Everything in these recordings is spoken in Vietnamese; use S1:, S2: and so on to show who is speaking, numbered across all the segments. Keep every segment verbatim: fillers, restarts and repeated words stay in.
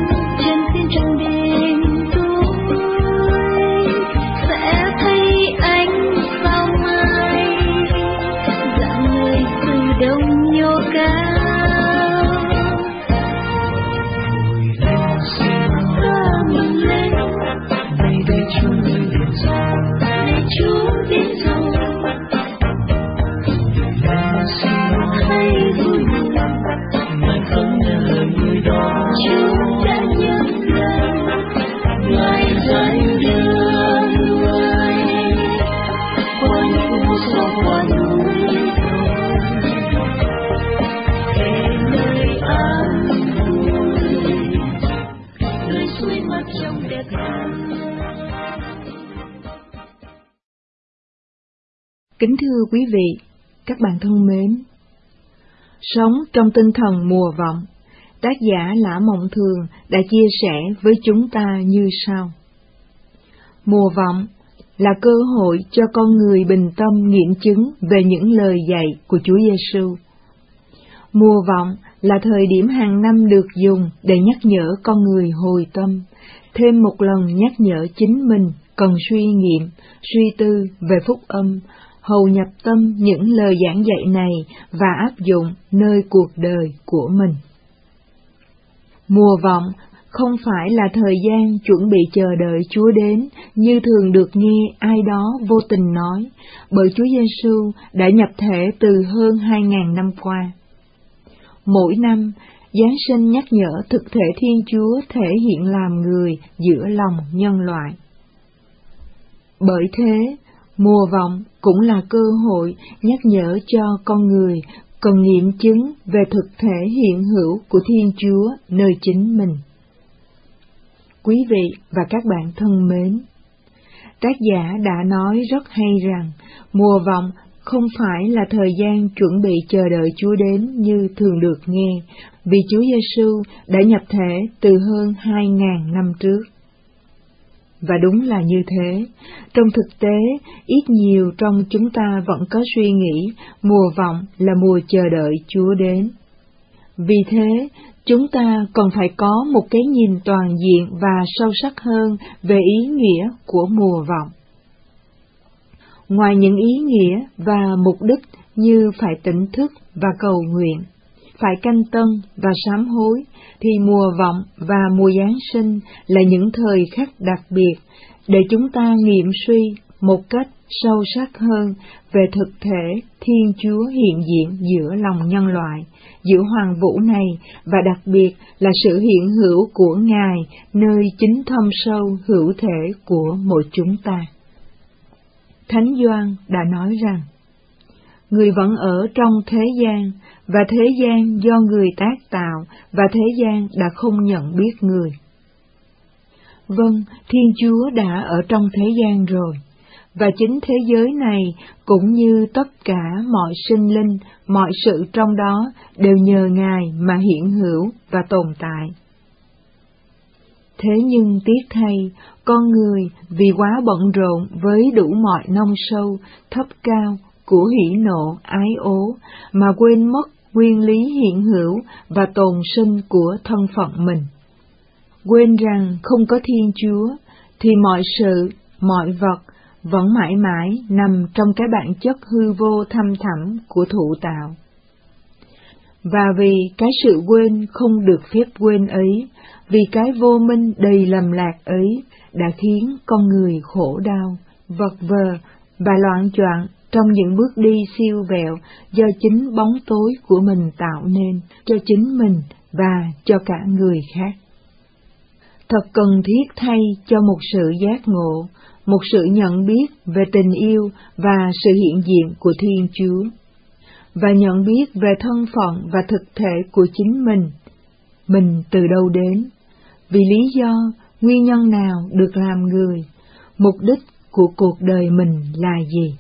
S1: trên phiên trăng đêm tối sẽ thấy ánh sao mai dạng người từ đông nhô cao. Ta mừng lên
S2: này để Chúa đến rồi,
S1: để Chúa đến rồi, thấy vui mừng
S2: Ngài không nghe lời người đó.
S1: Chúa đã nhận lời, Ngài dẫn đưa người qua những vô số qua núi về nơi an vui, nơi suối mát trong đẹp hơn.
S3: Kính thưa quý vị, các bạn thân mến, sống trong tinh thần mùa vọng, tác giả Lã Mộng Thường đã chia sẻ với chúng ta như sau. Mùa vọng là cơ hội cho con người bình tâm nghiệm chứng về những lời dạy của Chúa Giêsu. Mùa vọng là thời điểm hàng năm được dùng để nhắc nhở con người hồi tâm, thêm một lần nhắc nhở chính mình cần suy nghiệm, suy tư về phúc âm, hầu nhập tâm những lời giảng dạy này và áp dụng nơi cuộc đời của mình. Mùa vọng không phải là thời gian chuẩn bị chờ đợi Chúa đến như thường được nghe ai đó vô tình nói, bởi Chúa Giêsu đã nhập thể từ hơn hai ngàn năm qua. Mỗi năm, Giáng sinh nhắc nhở thực thể Thiên Chúa thể hiện làm người giữa lòng nhân loại. Bởi thế, mùa vọng cũng là cơ hội nhắc nhở cho con người cần nghiệm chứng về thực thể hiện hữu của Thiên Chúa nơi chính mình. Quý vị và các bạn thân mến, tác giả đã nói rất hay rằng mùa vọng không phải là thời gian chuẩn bị chờ đợi Chúa đến như thường được nghe, vì Chúa Giêsu đã nhập thể từ hơn hai ngàn năm trước. Và đúng là như thế, trong thực tế, ít nhiều trong chúng ta vẫn có suy nghĩ mùa vọng là mùa chờ đợi Chúa đến. Vì thế, chúng ta còn phải có một cái nhìn toàn diện và sâu sắc hơn về ý nghĩa của mùa vọng. Ngoài những ý nghĩa và mục đích như phải tỉnh thức và cầu nguyện, phải canh tân và sám hối, thì mùa vọng và mùa Giáng sinh là những thời khắc đặc biệt để chúng ta nghiệm suy một cách sâu sắc hơn về thực thể Thiên Chúa hiện diện giữa lòng nhân loại, giữa hoàng vũ này, và đặc biệt là sự hiện hữu của Ngài nơi chính thâm sâu hữu thể của mỗi chúng ta. Thánh Gioan đã nói rằng, người vẫn ở trong thế gian, và thế gian do người tác tạo, và thế gian đã không nhận biết người. Vâng, Thiên Chúa đã ở trong thế gian rồi, và chính thế giới này cũng như tất cả mọi sinh linh, mọi sự trong đó đều nhờ Ngài mà hiện hữu và tồn tại. Thế nhưng tiếc thay, con người vì quá bận rộn với đủ mọi nông sâu, thấp cao, của hỉ nộ, ái ố, mà quên mất nguyên lý hiện hữu và tồn sinh của thân phận mình. Quên rằng không có Thiên Chúa, thì mọi sự, mọi vật vẫn mãi mãi nằm trong cái bản chất hư vô thâm thẳm của thụ tạo. Và vì cái sự quên không được phép quên ấy, vì cái vô minh đầy lầm lạc ấy đã khiến con người khổ đau, vật vờ và loạn choạng trong những bước đi siêu vẹo do chính bóng tối của mình tạo nên cho chính mình và cho cả người khác. Thật cần thiết thay cho một sự giác ngộ, một sự nhận biết về tình yêu và sự hiện diện của Thiên Chúa, và nhận biết về thân phận và thực thể của chính mình, mình từ đâu đến, vì lý do, nguyên nhân nào được làm người, mục đích của cuộc đời mình là gì.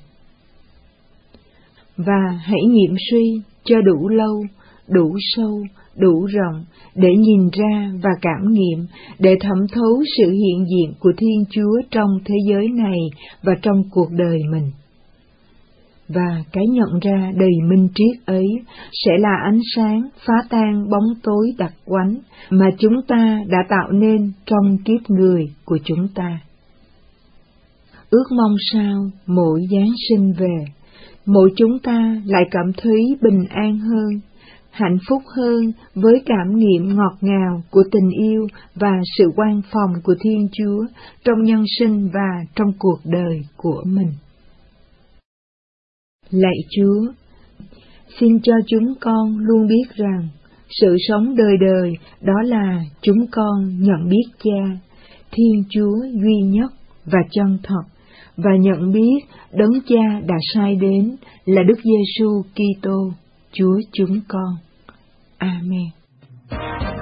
S3: Và hãy nghiệm suy cho đủ lâu, đủ sâu, đủ rộng để nhìn ra và cảm nghiệm, để thẩm thấu sự hiện diện của Thiên Chúa trong thế giới này và trong cuộc đời mình. và cái nhận ra đầy minh triết ấy sẽ là ánh sáng phá tan bóng tối đặc quánh mà chúng ta đã tạo nên trong kiếp người của chúng ta. Ước mong sao mỗi Giáng sinh về, mỗi chúng ta lại cảm thấy bình an hơn, hạnh phúc hơn với cảm nghiệm ngọt ngào của tình yêu và sự quan phòng của Thiên Chúa trong nhân sinh và trong cuộc đời của mình. Lạy Chúa, xin cho chúng con luôn biết rằng sự sống đời đời đó là chúng con nhận biết Cha, Thiên Chúa duy nhất và chân thật, và nhận biết Đấng Cha đã sai đến là Đức Giêsu Kitô, Chúa chúng con. Amen.